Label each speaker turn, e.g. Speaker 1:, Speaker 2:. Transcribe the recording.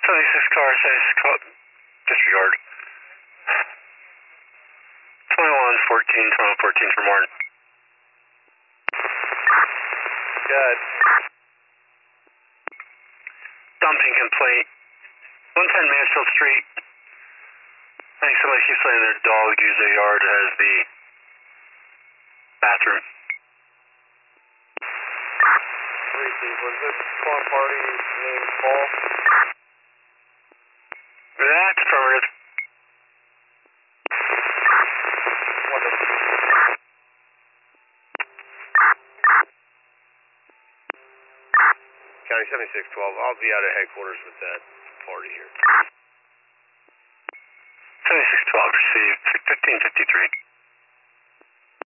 Speaker 1: 76 car, 76 call, disregard. 2114 for Martin.
Speaker 2: Good.
Speaker 1: Dumping complaint. 110 Mansfield Street. I think somebody keeps letting their dog use their yard as the bathroom.
Speaker 2: Was this farm party named Paul?
Speaker 1: That's affirmative.
Speaker 2: Wonderful. County 7612, I'll be out at headquarters with that party here.
Speaker 1: 7612 received 1553.